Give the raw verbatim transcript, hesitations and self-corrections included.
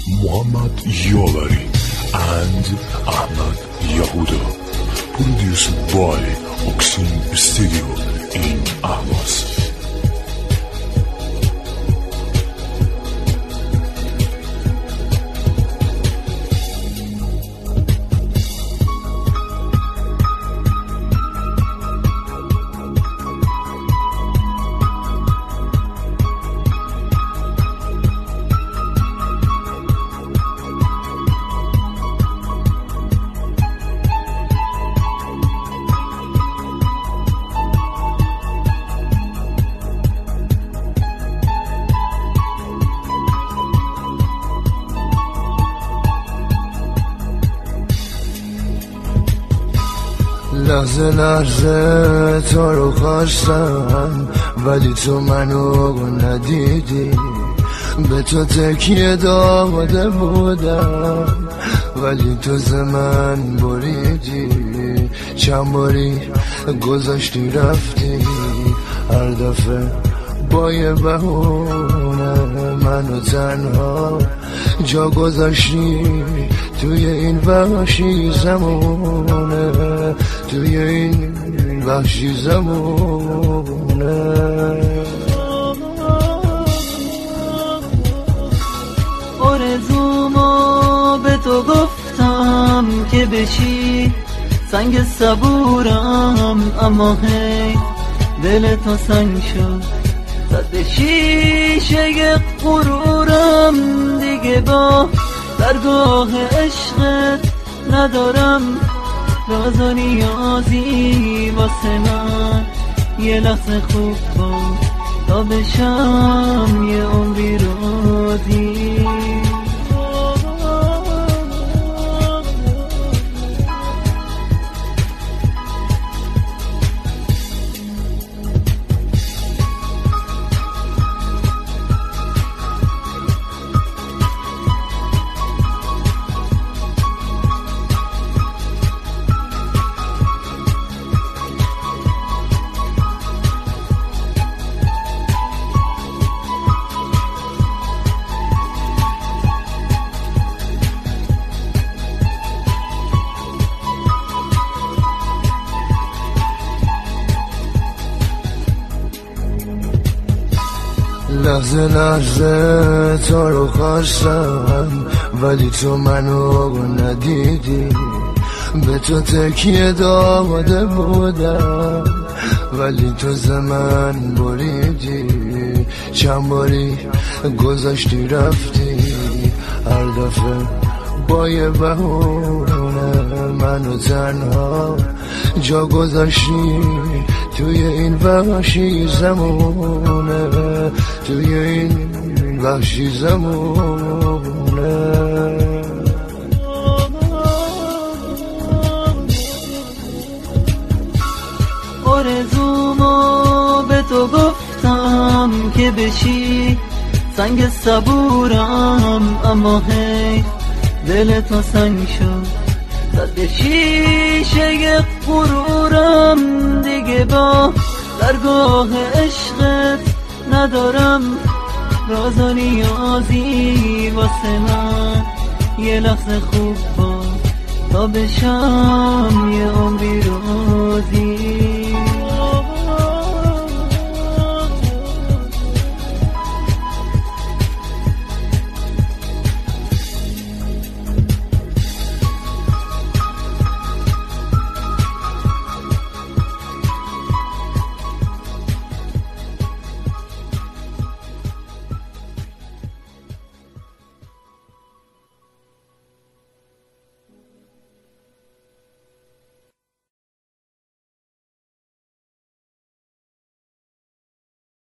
Muhammad Yavari and Ahmad Yahuda, produced by Oxin Studio in Ahvaz. لحظه لحظه تو رو خواستم ولی تو منو ندیدی، به تو تکیه داده بودم ولی تو ز من بریدی. چند باری گذاشتی رفتی، هر دفعه با یه بهونه منو تنها جا گذاشتی توی این وحشی زمونه، توی این وحشی زمونه. آرزومو به تو گفتم که بشی سنگ صبورم، اما هی دل تو سنگ شد زد به شیشه غرورم. دیگه با درگاه عشقت ندارم راز و نیازی واسه من. یه لحظه خوب کن تا بشم یه عمری راضی. لحظه لحظه تو رو خواستم ولی تو منو ندیدی، به تو تکیه داده بودم ولی تو ز من بریدی. چند باری گذاشتی رفتی، هر دفعه با یه بهونه منو تنها جا گذاشتی توی این وحشی زمونه، توی این وحشی زمونه. آرزومو به تو گفتم که بشی سنگ صبورم، اما هی دل تو سنگ شد زد به شیشه غرورم. دیگه با درگاه عشقت ندارم راز و نیازی واسه من. یه لحظه خوب کن تا بشم یه عمری راضی.